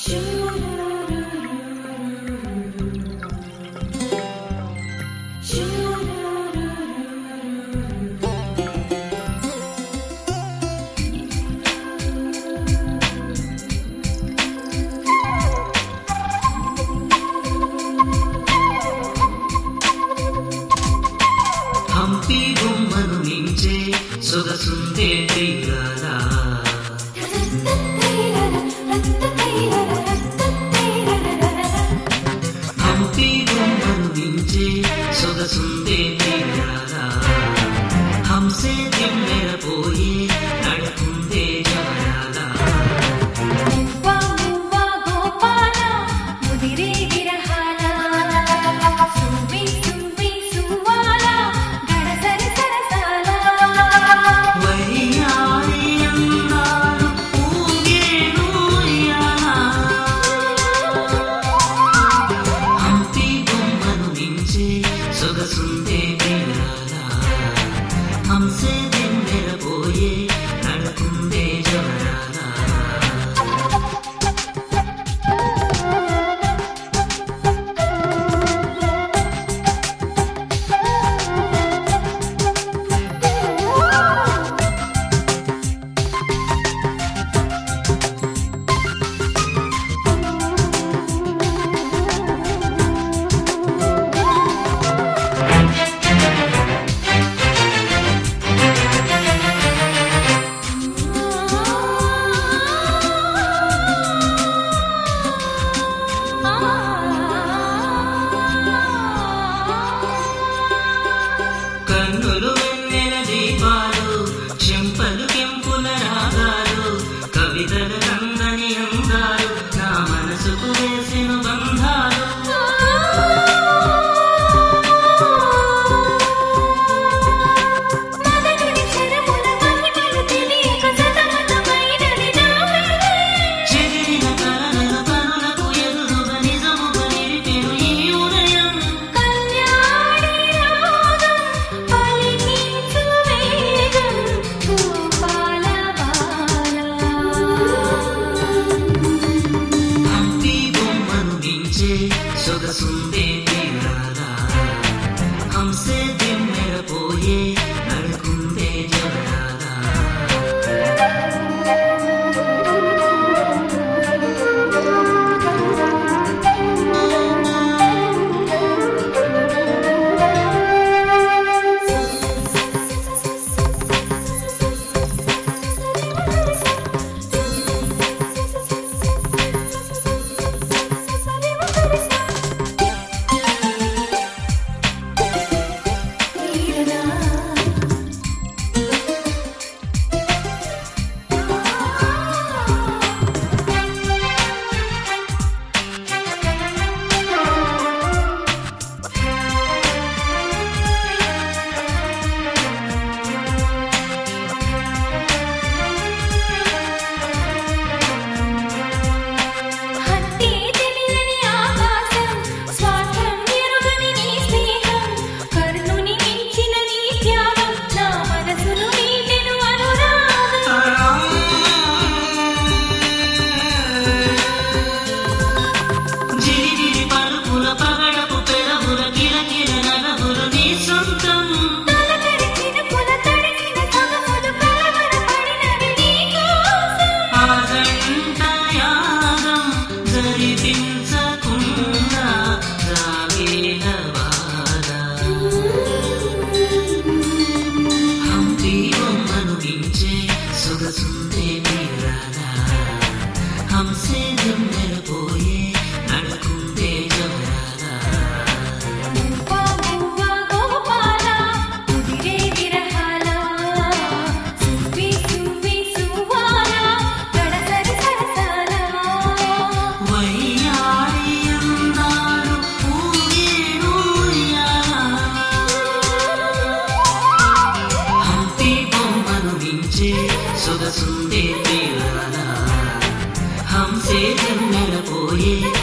హంపి బొమ్మను మించే సొగసుందే తీరాల హంపి బొమ్మను మించే సొగసుందే తీరాల హంసే దిమ్మెరపోయే నడుకుందే జవరాల సొగసుందే తీరాల హంసే దిమ్మెరపోయే నడుకుందే జవరాల కన్నులు వెన్నెల దీపాలు చెంపలు కెంపుల రాగాలు కవితలు రంగని అందాలు నా మనసుకు వేసిన బంధాలు చెదిరిన కలల కనులకు ఎదురుగా నిజముగా నిలిపెను ఈ ఉదయం హంపి బొమ్మను మించే సొగసుందే తీరాల హంసే దిమ్మెరపోయే నడుకుందే జవరాల సొగసుందే తీరాల హంసే దిమ్మెరపోయే నడుకుందే జవరాల వయ్యారి అందాలు ఊగేను ఉయ్యాల హంపి బొమ్మను మించే సొగసుందే తీరాల హంసే దిమ్మెరపోయే